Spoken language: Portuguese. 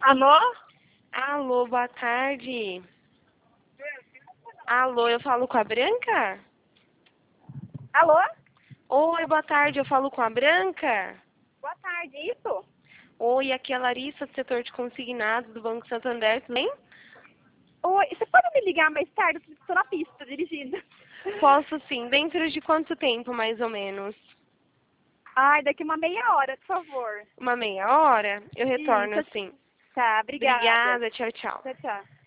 Alô? Alô, boa tarde. Alô, eu falo com a Branca? Alô? Oi, boa tarde, eu falo com a Branca? Boa tarde, isso? Oi, aqui é a Larissa, do setor de consignados do Banco Santander, tudo bem? Oi, você pode me ligar mais tarde? Eu estou na pista, dirigindo. Posso sim, dentro de quanto tempo, mais ou menos? Ai, daqui uma meia hora, por favor. Uma meia hora? Eu retorno Isso. assim. Tá, obrigada. Obrigada, tchau, tchau. Tchau, tchau.